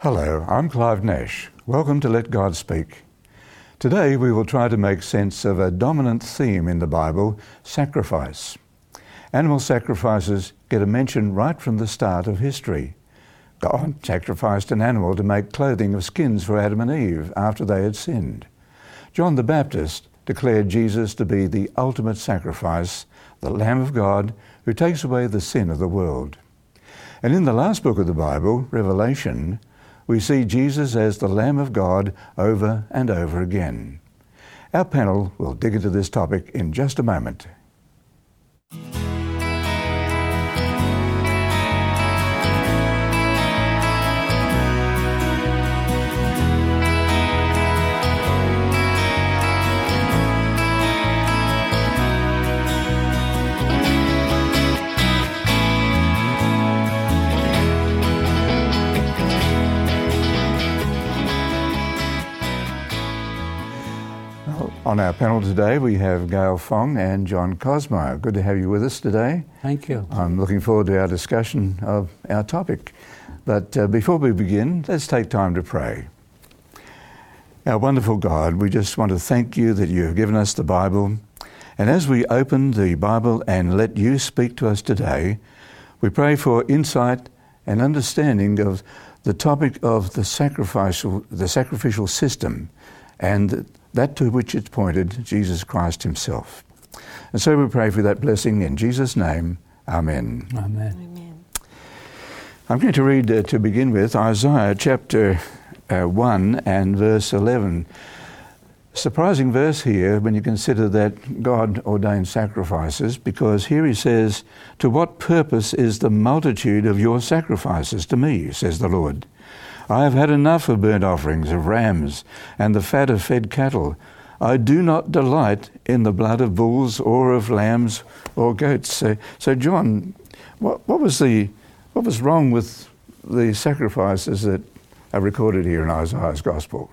Hello, I'm Clive Nash. Welcome to Let God Speak. Today we will try to make sense of a dominant theme in the Bible, sacrifice. Animal sacrifices get a mention right from the start of history. God sacrificed an animal to make clothing of skins for Adam and Eve after they had sinned. John the Baptist declared Jesus to be the ultimate sacrifice, the Lamb of God who takes away the sin of the world. And in the last book of the Bible, Revelation, we see Jesus as the Lamb of God over and over again. Our panel will dig into this topic in just a moment. On our panel today, we have Gail Fong and John Cosmo. Good to have you with us today. Thank you. I'm looking forward to our discussion of our topic. But before we begin, let's take time to pray. Our wonderful God, we just want to thank you that you have given us the Bible. And as we open the Bible and let you speak to us today, we pray for insight and understanding of the topic of the sacrificial system and that to which it's pointed, Jesus Christ himself. And so we pray for that blessing in Jesus' name. Amen. Amen. Amen. I'm going to read, to begin with, Isaiah chapter 1 and verse 11. Surprising verse here when you consider that God ordained sacrifices, because here he says, "To what purpose is the multitude of your sacrifices to me, says the Lord? I have had enough of burnt offerings of rams and the fat of fed cattle. I do not delight in the blood of bulls or of lambs or goats." So John, what was wrong with the sacrifices that are recorded here in Isaiah's Gospel?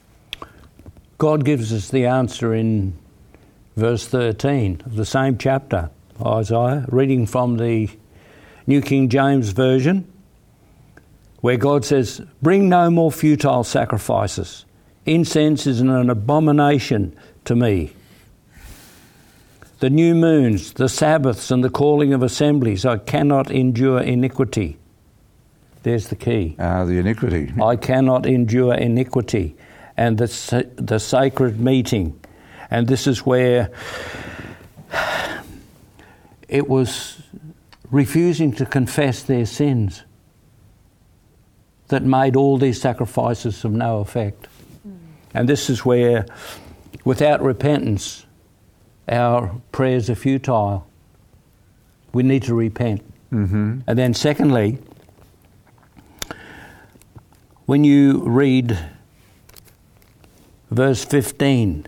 God gives us the answer in verse 13 of the same chapter, Isaiah, reading from the New King James Version, where God says, "Bring no more futile sacrifices. Incense is an abomination to me. The new moons, the Sabbaths, and the calling of assemblies, I cannot endure iniquity." There's the key. The iniquity. I cannot endure iniquity. And the sacred meeting. And this is where it was refusing to confess their sins that made all these sacrifices of no effect. And this is where, without repentance, our prayers are futile. We need to repent. Mm-hmm. And then secondly, when you read verse 15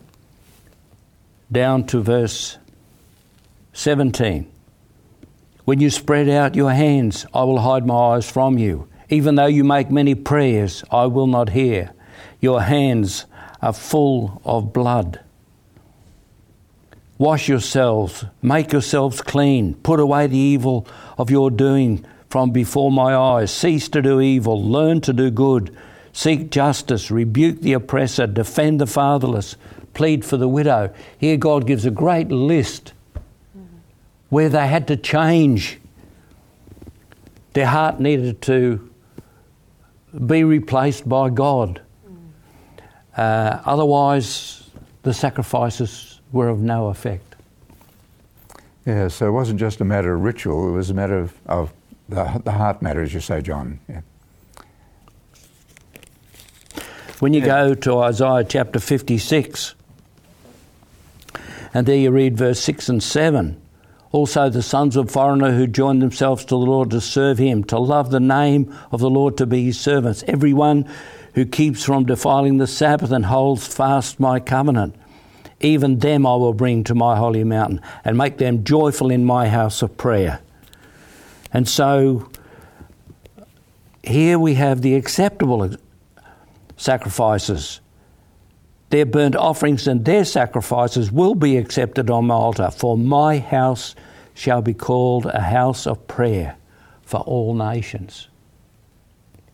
down to verse 17, "When you spread out your hands, I will hide my eyes from you. Even though you make many prayers, I will not hear. Your hands are full of blood. Wash yourselves, make yourselves clean. Put away the evil of your doing from before my eyes. Cease to do evil, learn to do good. Seek justice, rebuke the oppressor, defend the fatherless, plead for the widow." Here God gives a great list where they had to change. Their heart needed to be replaced by God. Otherwise, the sacrifices were of no effect. Yeah, so it wasn't just a matter of ritual, it was a matter of the heart matter, as you say, John. Yeah. When you go to Isaiah chapter 56, and there you read verse 6 and 7, "Also the sons of foreigner who join themselves to the Lord to serve him, to love the name of the Lord, to be his servants. Everyone who keeps from defiling the Sabbath and holds fast my covenant, even them I will bring to my holy mountain and make them joyful in my house of prayer." And so here we have the acceptable sacrifices. Their burnt offerings and their sacrifices will be accepted on my altar, for my house shall be called a house of prayer for all nations.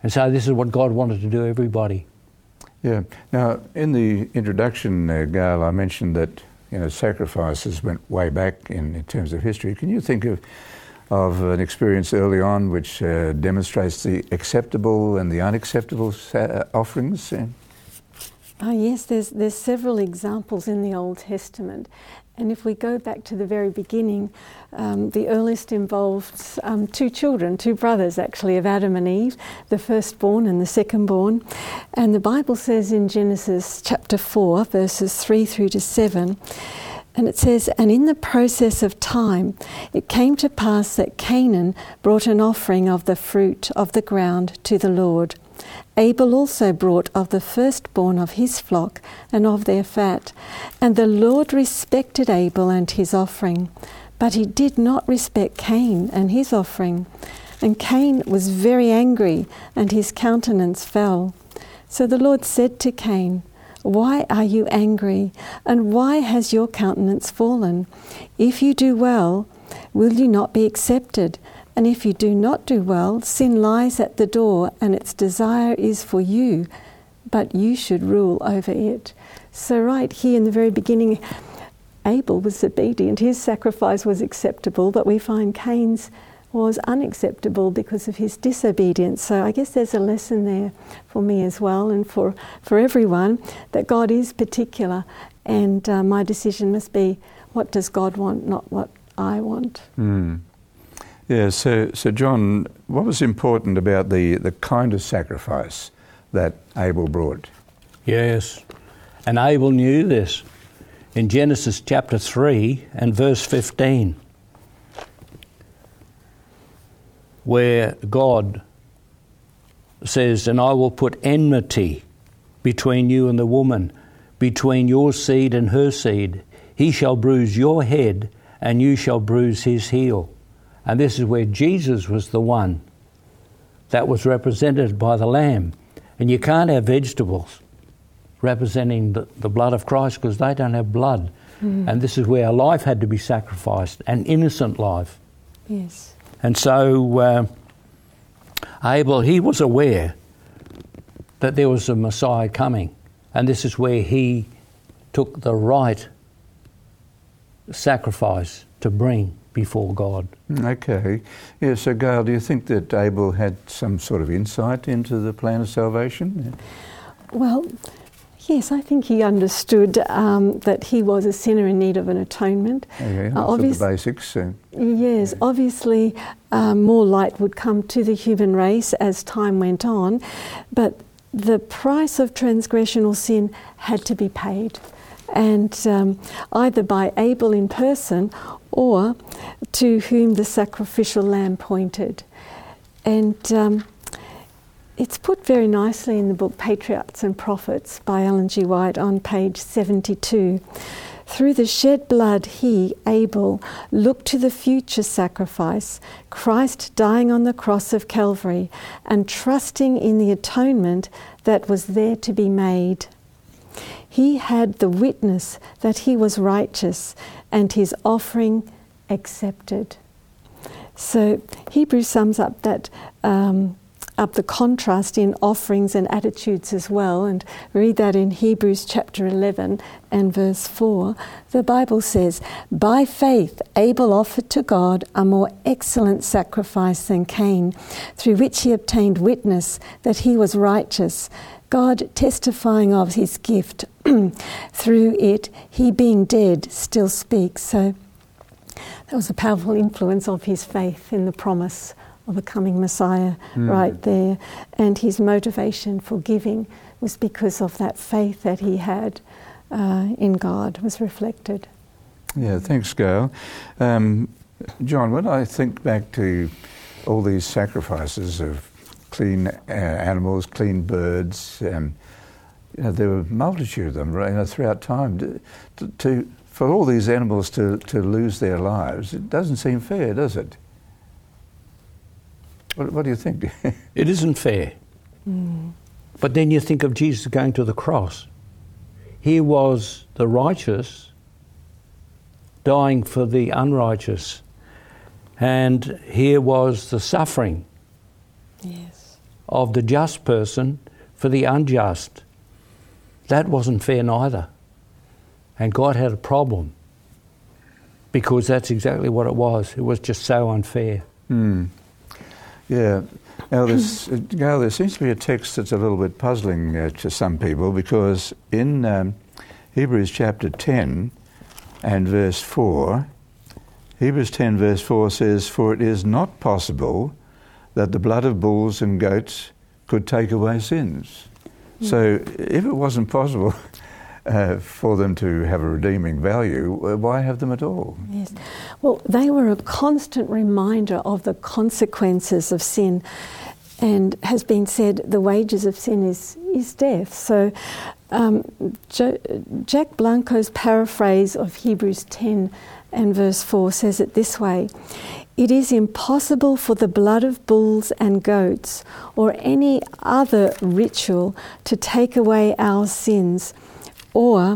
And so this is what God wanted to do, everybody. Yeah. Now, in the introduction, Gail, I mentioned that sacrifices went way back in terms of history. Can you think of an experience early on which demonstrates the acceptable and the unacceptable offerings? Yes, there's several examples in the Old Testament. And if we go back to the very beginning, the earliest involves two brothers actually, of Adam and Eve, the firstborn and the secondborn. And the Bible says in Genesis chapter 4, verses 3 through to 7, and it says, "And in the process of time, it came to pass that Canaan brought an offering of the fruit of the ground to the Lord. Abel also brought of the firstborn of his flock and of their fat. And the Lord respected Abel and his offering, but he did not respect Cain and his offering. And Cain was very angry, and his countenance fell. So the Lord said to Cain, 'Why are you angry, and why has your countenance fallen? If you do well, will you not be accepted? And if you do not do well, sin lies at the door, and its desire is for you, but you should rule over it.'" So right here in the very beginning, Abel was obedient. His sacrifice was acceptable, but we find Cain's was unacceptable because of his disobedience. So I guess there's a lesson there for me as well, and for everyone, that God is particular, and my decision must be, what does God want, not what I want. Yeah, so John, what was important about the kind of sacrifice that Abel brought? Yes, and Abel knew this. In Genesis chapter 3 and verse 15, where God says, "And I will put enmity between you and the woman, between your seed and her seed. He shall bruise your head, and you shall bruise his heel." And this is where Jesus was the one that was represented by the lamb. And you can't have vegetables representing the blood of Christ, because they don't have blood. And this is where a life had to be sacrificed, an innocent life. Yes. And so Abel, he was aware that there was a Messiah coming. And this is where he took the right sacrifice to bring before God. Okay. Yeah, so Gail, do you think that Abel had some sort of insight into the plan of salvation? Well, yes, I think he understood that he was a sinner in need of an atonement. Okay, that's the basics. Yes, obviously more light would come to the human race as time went on, but the price of transgression or sin had to be paid. And either by Abel in person or to whom the sacrificial lamb pointed. And it's put very nicely in the book Patriarchs and Prophets by Ellen G. White on page 72. "Through the shed blood he, Abel, looked to the future sacrifice, Christ dying on the cross of Calvary, and trusting in the atonement that was there to be made. He had the witness that he was righteous, and his offering accepted." So Hebrews sums up that up the contrast in offerings and attitudes as well, and read that in Hebrews chapter 11 and verse 4. The Bible says, "By faith Abel offered to God a more excellent sacrifice than Cain, through which he obtained witness that he was righteous, God testifying of his gift. Through it, he being dead still speaks." So that was a powerful influence of his faith in the promise of a coming Messiah right there. And his motivation for giving was because of that faith that he had in God was reflected. Yeah, thanks, Gail. John, when I think back to all these sacrifices of clean animals, clean birds, there were a multitude of them throughout time. For all these animals to lose their lives, it doesn't seem fair, does it? What do you think? It isn't fair. But then you think of Jesus going to the cross. He was the righteous dying for the unrighteous. And here was the suffering. Yes. of the just person for the unjust. That wasn't fair neither. And God had a problem because that's exactly what it was. It was just so unfair. Yeah. Now, Gail, there seems to be a text that's a little bit puzzling to some people, because in Hebrews chapter 10 and verse 4, Hebrews 10 verse 4 says, "For it is not possible that the blood of bulls and goats could take away sins." So if it wasn't possible for them to have a redeeming value, why have them at all? Yes. Well, they were a constant reminder of the consequences of sin, and has been said the wages of sin is death. So Jack Blanco's paraphrase of Hebrews 10 and verse 4 says it this way: "It is impossible for the blood of bulls and goats or any other ritual to take away our sins or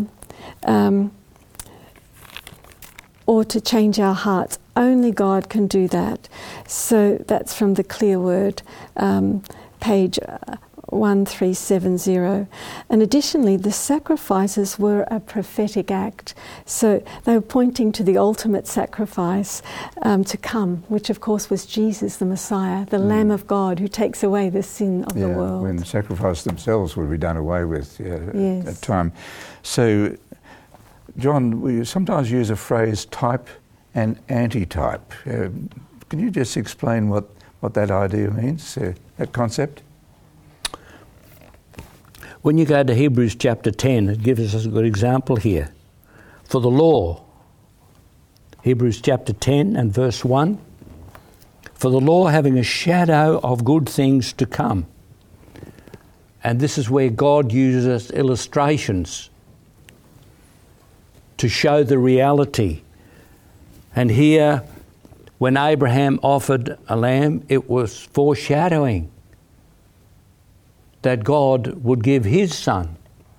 to change our hearts. Only God can do that." So that's from the Clear Word, page 1370. And additionally, the sacrifices were a prophetic act. So they were pointing to the ultimate sacrifice to come, which of course was Jesus, the Messiah, the Lamb of God who takes away the sin of the world. When sacrifices themselves would be done away with Yes. at time. So, John, we sometimes use a phrase type and antitype. Can you just explain what that idea means, that concept? When you go to Hebrews chapter 10, it gives us a good example here. For the law, Hebrews chapter 10 and verse 1, "For the law having a shadow of good things to come." And this is where God uses illustrations to show the reality. And here, when Abraham offered a lamb, it was foreshadowing that God would give his son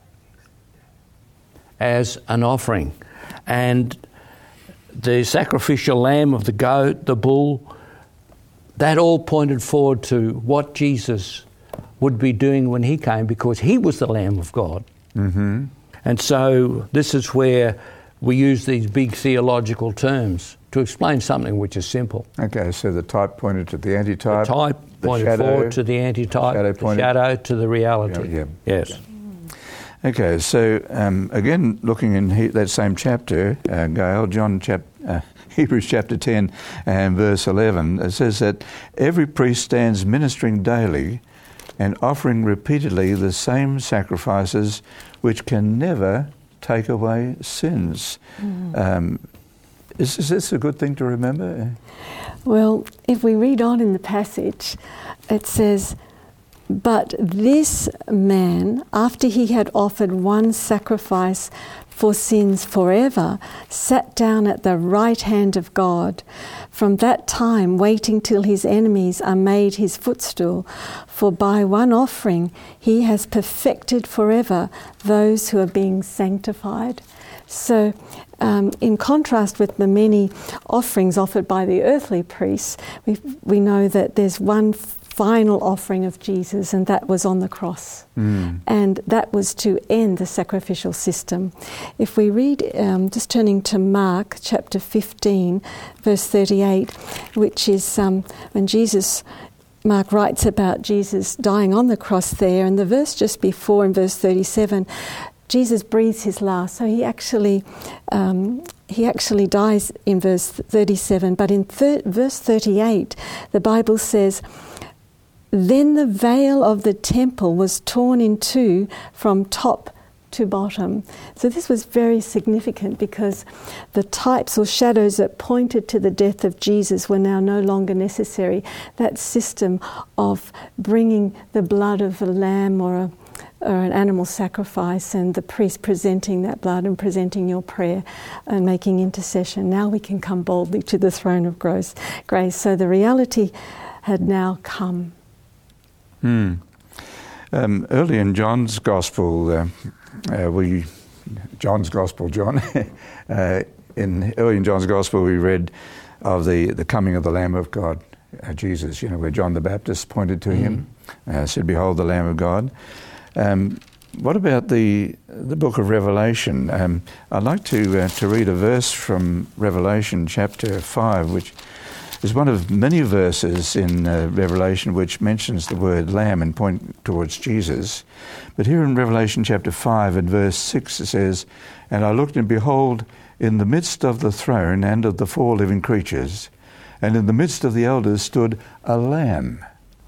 as an offering. And the sacrificial lamb of the goat, the bull, that all pointed forward to what Jesus would be doing when he came, because he was the Lamb of God. Mm-hmm. And so this is where we use these big theological terms to explain something which is simple. Okay, so the type pointed to the antitype. The type pointed forward to the antitype, the shadow to the reality. Yeah. Yes. Okay, so again, looking in that same chapter, Gail, Hebrews chapter 10 and verse 11, it says that every priest stands ministering daily and offering repeatedly the same sacrifices which can never take away sins. Is this a good thing to remember? Well, if we read on in the passage, it says, "But this man, after he had offered one sacrifice for sins forever, sat down at the right hand of God. From that time, waiting till his enemies are made his footstool. For by one offering he has perfected forever those who are being sanctified." So, in contrast with the many offerings offered by the earthly priests, we know that there's one final offering of Jesus, and that was on the cross. And that was to end the sacrificial system. If we read, just turning to Mark chapter 15, verse 38, which is when Mark writes about Jesus dying on the cross there, and the verse just before in verse 37, Jesus breathes his last. So he actually dies in verse 37. But in verse 38, the Bible says, "Then the veil of the temple was torn in two from top to bottom." So this was very significant, because the types or shadows that pointed to the death of Jesus were now no longer necessary. That system of bringing the blood of a lamb or an animal sacrifice, and the priest presenting that blood and presenting your prayer and making intercession. Now we can come boldly to the throne of grace. So the reality had now come. Early in John's Gospel, early in John's Gospel, we read of the coming of the Lamb of God, Jesus, where John the Baptist pointed to him. said, "Behold the Lamb of God." What about the book of Revelation? I'd like to read a verse from Revelation chapter 5, which is one of many verses in Revelation which mentions the word Lamb and point towards Jesus. But here in Revelation chapter 5 and verse 6 it says, "And I looked, and behold, in the midst of the throne and of the 4 living creatures, and in the midst of the elders stood a lamb,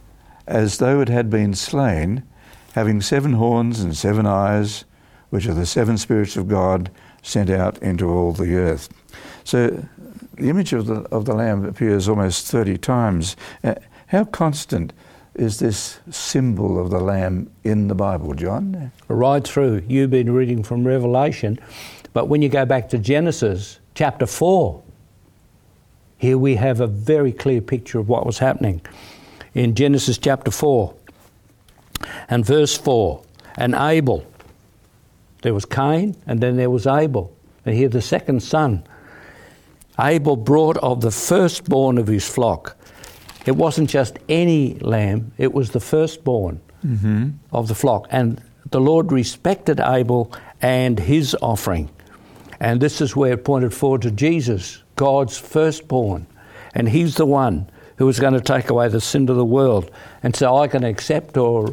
as though it had been slain, having 7 horns and 7 eyes, which are the 7 spirits of God sent out into all the earth." So the image of the Lamb appears almost 30 times. How constant is this symbol of the Lamb in the Bible, John? Right through. You've been reading from Revelation, but when you go back to Genesis chapter 4, here we have a very clear picture of what was happening. In Genesis chapter 4 and verse 4, and Abel, there was Cain and then there was Abel. And here the second son, Abel brought of the firstborn of his flock. It wasn't just any lamb, it was the firstborn of the flock. And the Lord respected Abel and his offering. And this is where it pointed forward to Jesus, God's firstborn. And he's the one who was going to take away the sin of the world. And so I can accept or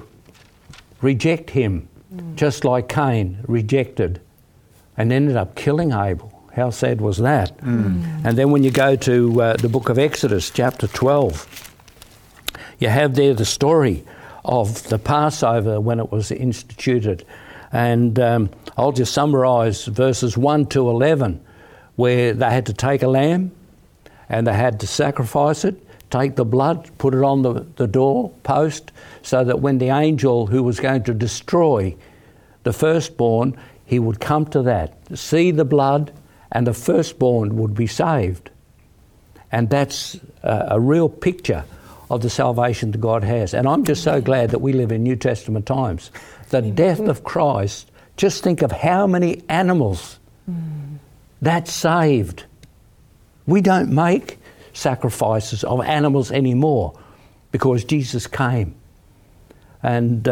reject him, just like Cain rejected and ended up killing Abel. How sad was that? And then when you go to the book of Exodus, chapter 12, you have there the story of the Passover when it was instituted. And I'll just summarise verses 1 to 11, where they had to take a lamb and they had to sacrifice it, take the blood, put it on the door post, so that when the angel who was going to destroy the firstborn, he would come to that, see the blood, and the firstborn would be saved. And that's a real picture of the salvation that God has. And I'm just so glad that we live in New Testament times. The death of Christ, just think of how many animals that saved. We don't make sacrifices of animals anymore because Jesus came. And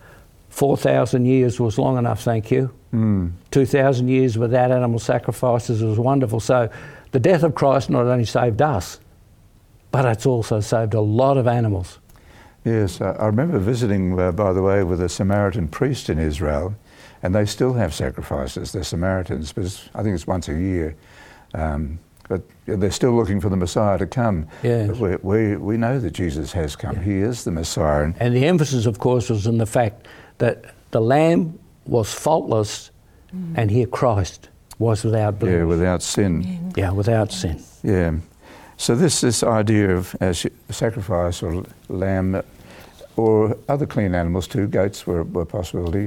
4,000 years was long enough, thank you. 2,000 years without animal sacrifices was wonderful. So the death of Christ not only saved us, but it's also saved a lot of animals. Yes, I remember visiting, by the way, with a Samaritan priest in Israel, and they still have sacrifices, the Samaritans, but I think it's once a year. But they're still looking for the Messiah to come. Yes. But we know that Jesus has come. Yeah. He is the Messiah. And the emphasis, of course, was in the fact that the Lamb was faultless, and here Christ was without blemish. Yeah, without sin. Yeah, without sin. Yeah. So this idea of sacrifice or lamb or other clean animals too, goats were a possibility.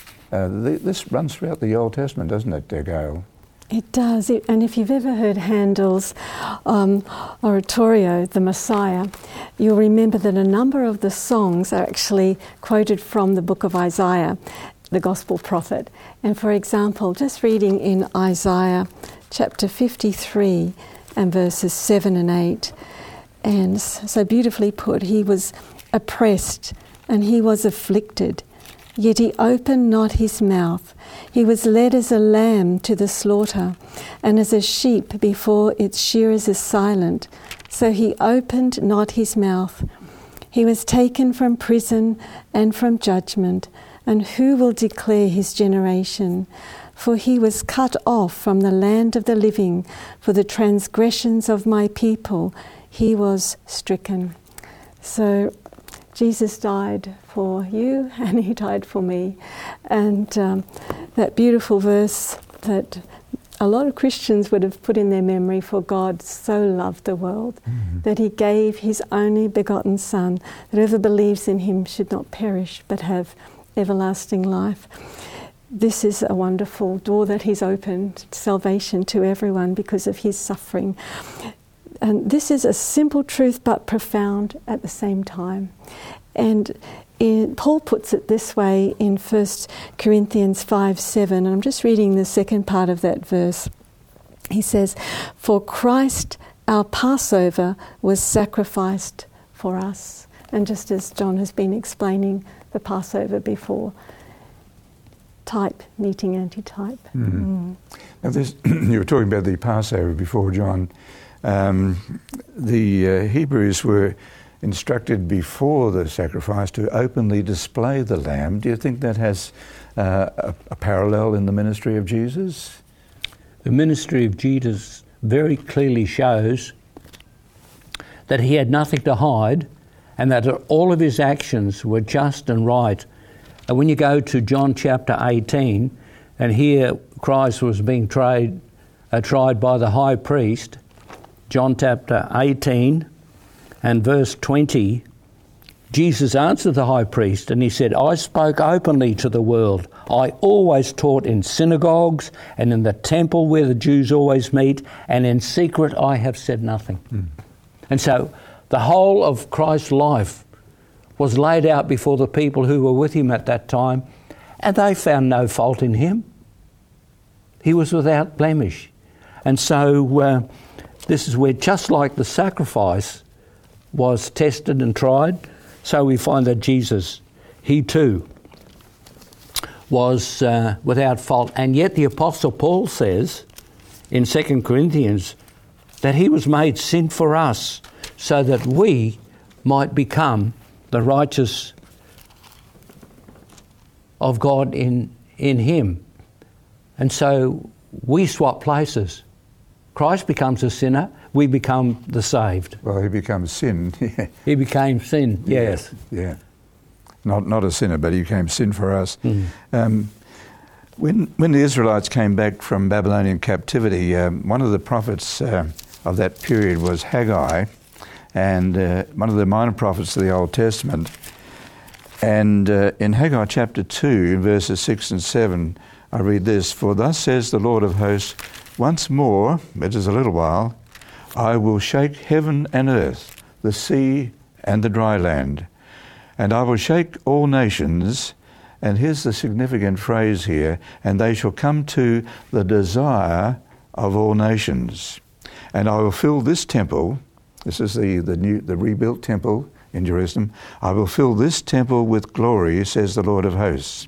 This runs throughout the Old Testament, doesn't it, Gail? It does. And if you've ever heard Handel's oratorio, The Messiah, you'll remember that a number of the songs are actually quoted from the book of Isaiah, the gospel prophet. And for example, just reading in Isaiah chapter 53 and verses 7 and 8, and so beautifully put, he was oppressed and he was afflicted, yet he opened not his mouth. He was led as a lamb to the slaughter, and as a sheep before its shearers is silent, so he opened not his mouth. He was taken from prison and from judgment, and who will declare his generation? For he was cut off from the land of the living, for the transgressions of my people he was stricken. So Jesus died for you and he died for me. And that beautiful verse that a lot of Christians would have put in their memory, for God so loved the world that he gave his only begotten Son, that whoever believes in him should not perish but have everlasting life. This is a wonderful door that he's opened, salvation to everyone because of his suffering. And this is a simple truth but profound at the same time. And Paul puts it this way in 1 Corinthians 5:7, and I'm just reading the second part of that verse. He says, "For Christ, our Passover, was sacrificed for us." And just as John has been explaining the Passover before, type meeting antitype. Mm-hmm. Now you were talking about the Passover before, John. The Hebrews were instructed before the sacrifice to openly display the lamb. Do you think that has a parallel in the ministry of Jesus? The ministry of Jesus very clearly shows that he had nothing to hide and that all of his actions were just and right. And when you go to John chapter 18, and here Christ was being tried by the high priest, John chapter 18 and verse 20, Jesus answered the high priest and he said, I spoke openly to the world. I always taught in synagogues and in the temple where the Jews always meet, and in secret I have said nothing. And so the whole of Christ's life was laid out before the people who were with him at that time, and they found no fault in him. He was without blemish. And so this is where, just like the sacrifice was tested and tried, so we find that Jesus, he too, was without fault. And yet the Apostle Paul says in 2 Corinthians that he was made sin for us so that we might become the righteous of God in him. And so we swap places. Christ becomes a sinner, we become the saved. Well, he becomes sin. He became sin, yes. Yeah. Not a sinner, but he became sin for us. When the Israelites came back from Babylonian captivity, one of the prophets of that period was Haggai, and one of the minor prophets of the Old Testament. And in Haggai chapter 2, verses 6 and 7, I read this, For thus says the Lord of hosts, once more, it is a little while, I will shake heaven and earth, the sea and the dry land, and I will shake all nations, and here's the significant phrase here, and they shall come to the desire of all nations. And I will fill this temple, this is the rebuilt temple in Jerusalem, I will fill this temple with glory, says the Lord of hosts.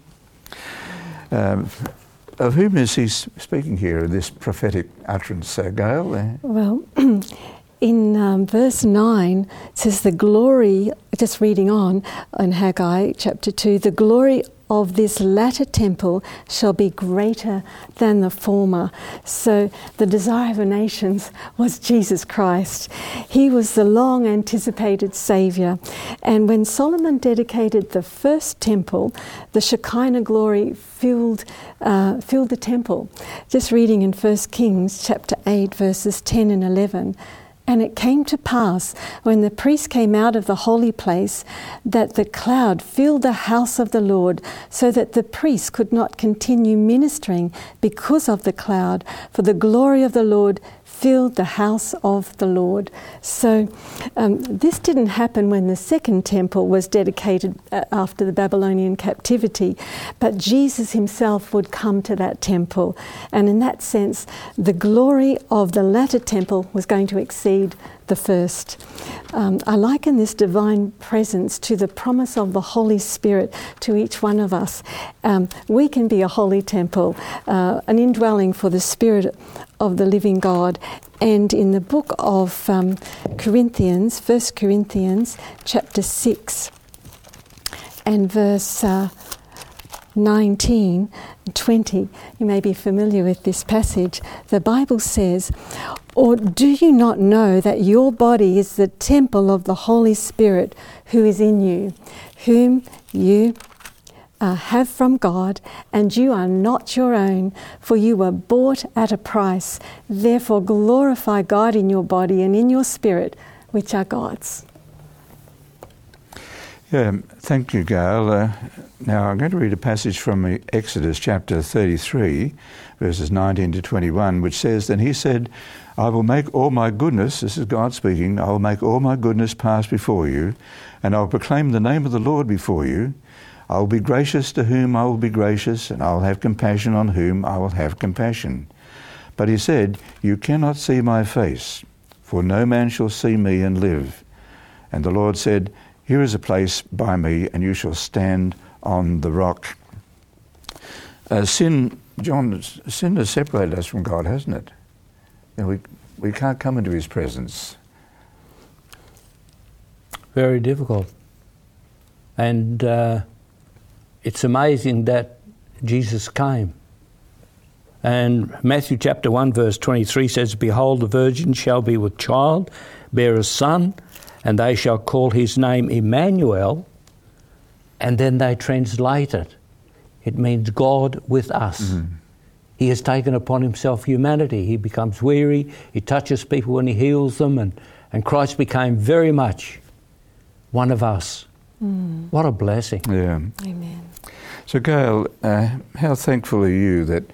Of whom is he speaking here, this prophetic utterance, Gail? Well, in verse 9, it says the glory, just reading on in Haggai chapter 2, the glory of this latter temple shall be greater than the former. So the desire of the nations was Jesus Christ. He was the long anticipated Saviour. And when Solomon dedicated the first temple, the Shekinah glory filled the temple. Just reading in 1 Kings chapter 8 verses 10 and 11. And it came to pass, when the priest came out of the holy place, that the cloud filled the house of the Lord, so that the priest could not continue ministering because of the cloud, for the glory of the Lord filled the house of the Lord. So this didn't happen when the second temple was dedicated after the Babylonian captivity, but Jesus himself would come to that temple. And in that sense, the glory of the latter temple was going to exceed the first. I liken this divine presence to the promise of the Holy Spirit to each one of us. We can be a holy temple, an indwelling for the Spirit of the living God. And in the book of Corinthians, 1 Corinthians chapter 6 and verse 19 and 20, you may be familiar with this passage. The Bible says, or do you not know that your body is the temple of the Holy Spirit who is in you, whom you have from God, and you are not your own, for you were bought at a price. Therefore glorify God in your body and in your spirit, which are God's. Yeah, thank you, Gail. Now I'm going to read a passage from Exodus chapter 33, verses 19 to 21, which says, Then he said, I will make all my goodness, this is God speaking, I will make all my goodness pass before you, and I will proclaim the name of the Lord before you. I will be gracious to whom I will be gracious, and I will have compassion on whom I will have compassion. But he said, You cannot see my face, for no man shall see me and live. And the Lord said, Here is a place by me, and you shall stand on the rock. Sin has separated us from God, hasn't it? You know, we can't come into his presence. Very difficult. And it's amazing that Jesus came. And Matthew chapter 1 verse 23 says, "Behold, the virgin shall be with child, bear a son, and they shall call his name Emmanuel." And then they translate it. It means God with us. Mm-hmm. He has taken upon himself humanity. He becomes weary. He touches people when he heals them. And Christ became very much one of us. Mm. What a blessing. Yeah. Amen. So Gail, how thankful are you that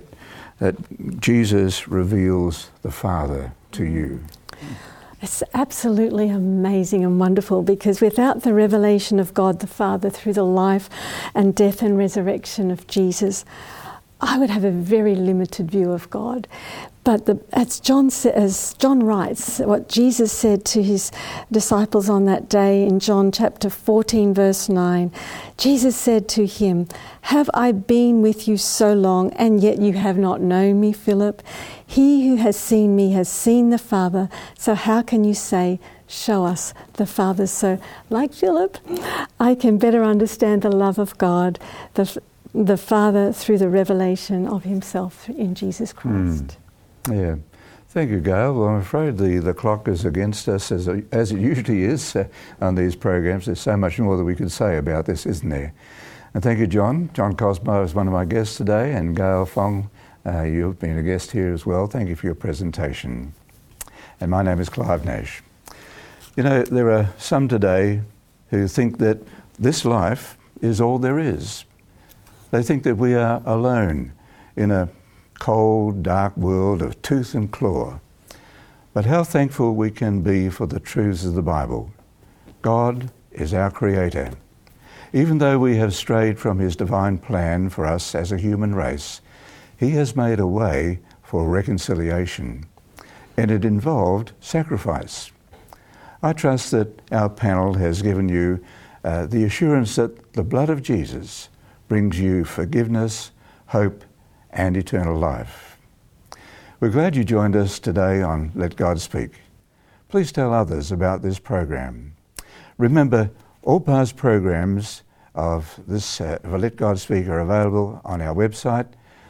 Jesus reveals the Father to you? It's absolutely amazing and wonderful, because without the revelation of God the Father through the life and death and resurrection of Jesus, I would have a very limited view of God. But as John writes, what Jesus said to his disciples on that day in John chapter 14 verse 9, Jesus said to him, "Have I been with you so long, and yet you have not known me, Philip? He who has seen me has seen the Father. So how can you say, 'Show us the Father'?" So, like Philip, I can better understand the love of God, the Father, through the revelation of himself in Jesus Christ. Yeah. Thank you, Gail. Well, I'm afraid the clock is against us, as it usually is on these programs. There's so much more that we could say about this, isn't there? And thank you, John. John Cosmo is one of my guests today, and Gail Fong, you've been a guest here as well. Thank you for your presentation. And my name is Clive Nash. You know, there are some today who think that this life is all there is. They think that we are alone in a cold, dark world of tooth and claw. But how thankful we can be for the truths of the Bible. God is our Creator. Even though we have strayed from his divine plan for us as a human race, he has made a way for reconciliation, and it involved sacrifice. I trust that our panel has given you the assurance that the blood of Jesus brings you forgiveness, hope, and eternal life. We're glad you joined us today on Let God Speak. Please tell others about this program. Remember, all past programs of this Let God Speak are available on our website,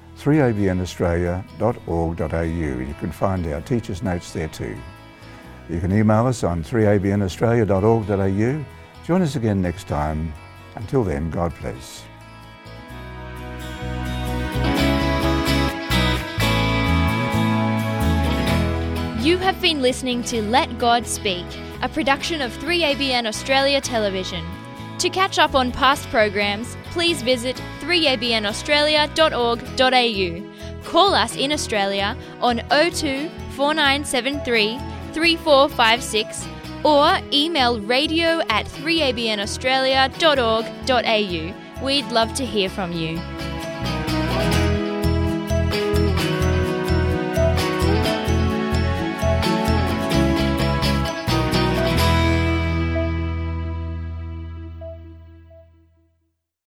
3abnaustralia.org.au. You can find our teacher's notes there too. You can email us on 3abnaustralia.org.au. Join us again next time. Until then, God bless. You have been listening to Let God Speak, a production of 3ABN Australia Television. To catch up on past programs, please visit 3abnaustralia.org.au. Call us in Australia on 02 4973 3456 or email radio@3abnaustralia.org.au. We'd love to hear from you.